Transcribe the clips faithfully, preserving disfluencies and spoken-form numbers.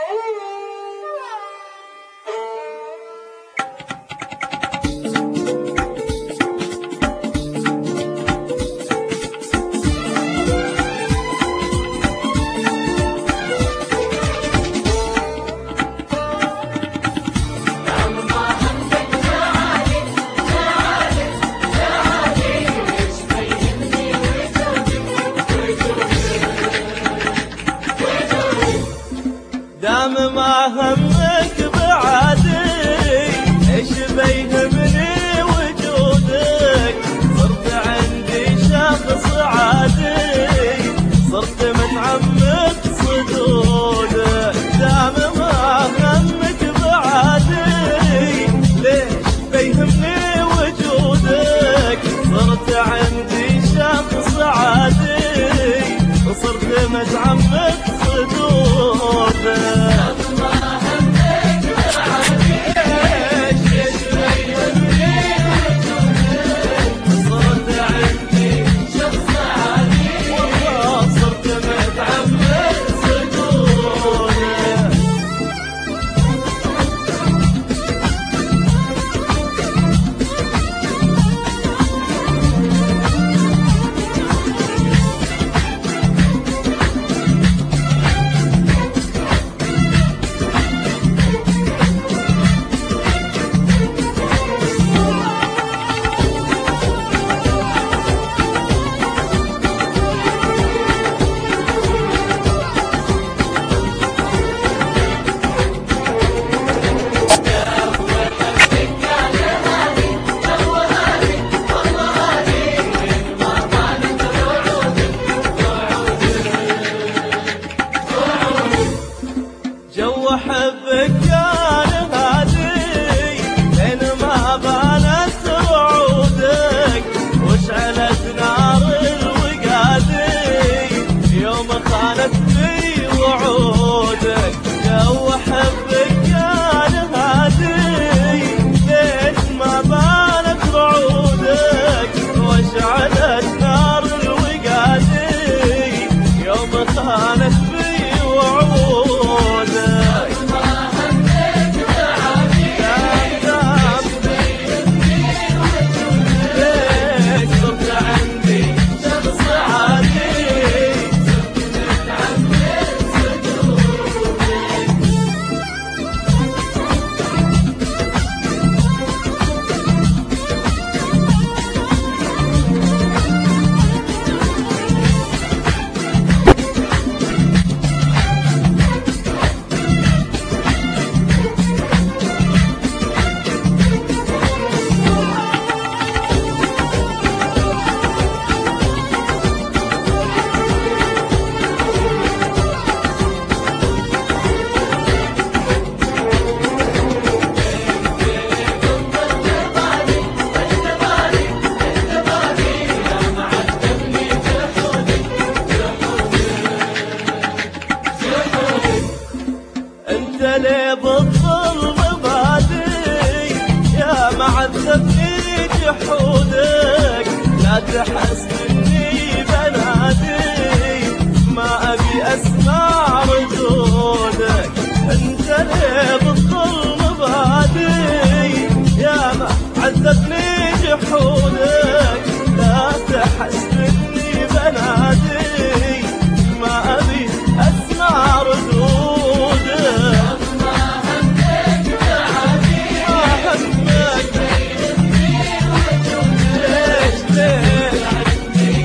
دام ما همك بعادي ايش بيهمني وجودك، صرت عندي شخص عادي، صرت متعمق صدودك. دام ما همك بعادي ليش بيهمني وجودك، صرت عندي شخص عادي، وصرت متعمق صدودك. جو حبك كان هادي لين ما بانت وعودك، واشعلت نار الوقادي يوم خانت في وعودك. جو حبك كان هادي لين ما بانت وعودك، واشعلت نار الوقادي يوم خانت في وعودك. انت ليه بالظلم بادي يا معذبني جحودك، لا تحس اني بنادي ما ابي اسمع ردودك. انت ليه بالظلم بادي يا معذبني جحودك، لا تحس اني بنادي ما ابي اسمع ردودك. ليش ليش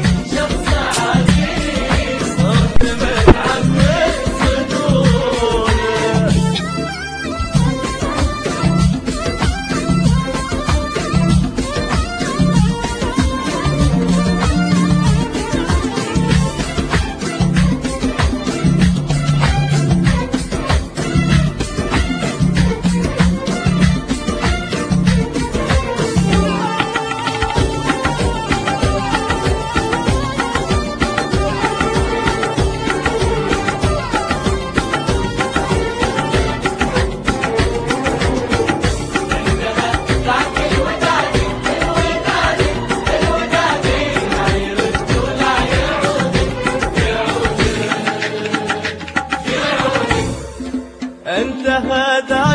انتهى دار